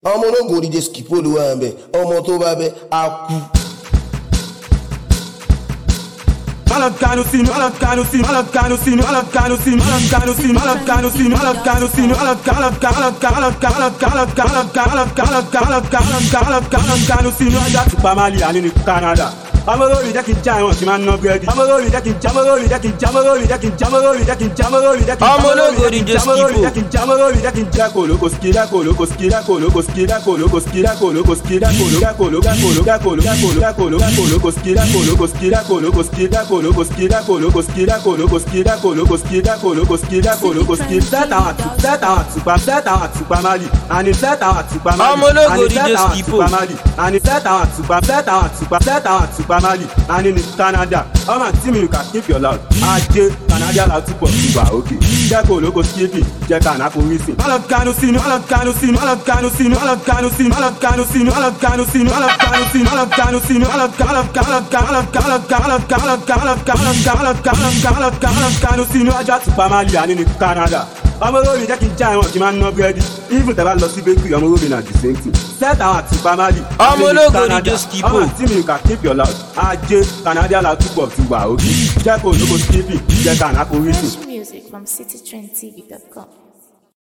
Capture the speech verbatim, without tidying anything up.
ọmọ ológun òdìjẹ skipo ló wà ń bẹ ọmọ tó bá bẹ á kú. Alakano sinu, alakano sinu, alakano sinu, alakano sinu, alakano sinu, alakano sinu, alakano sinu, alakano sinu, ajá tupa Mali àní ní Canada. Amorori jẹ́ kí n já ẹ̀wọ̀n tí máa ń ná búrẹ́dì. Amorori jẹ́ kí n já amorori jẹ́ kí n já amorori jẹ́ kí n já amorori jẹ́ kí n já amorori jẹ́ kí n já amorori jẹ́ kí n já amorori jẹ́ kí n já amorori jẹ́ kí n já kolo ko skida kolo ko skida kolo ko skida kolo ko skida kolo ko skida kolo kolo kolo kolo kolo kolo kolo ko skida kolo ko skida kolo ko skida kolo ko skida kolo ko skida kolo ko skida kolo ko skida kolo ko skida kolo ko skida set àwọn àtùpà set àwọn àtùpà set àwọn àtùpà Mali àní set àwọn àtùpà Mali àní set àwọn àtùpà Mali àní set àwọn àtùpà set àwọn àtùpà set àwọn àtùpà Mali and in Canada. Oh man, see me, you can keep your loud. Ajé Canada la tún pọ̀ sí wa òkè. Jẹ́ kó lóko skipping, jẹ́ ká náà kó rísìn. Alakano sinu, alakano sinu, alakano sinu, alakano sinu, alakano sinu, alakano sinu, alakano sinu, alakano sinu, alakano sinu, ajá tupa Mali àní ní Canada. Amorori jẹ́ kí n já ẹ̀wọ̀n kí n máa ná búrẹ́dì. Even tẹ́ bá lọ sí bakery, Amorori na the same thing. Set àwọn àtùpà Mali. Ọmọ ológo ni just keep on. Tí mi you can keep your loud. Ajé Canada la tún pọ̀ sí wa òkè. Jẹ́ kó lóko skipping, jẹ́ ká náà kó rísìn. Fresh music from citytrendtv dot com.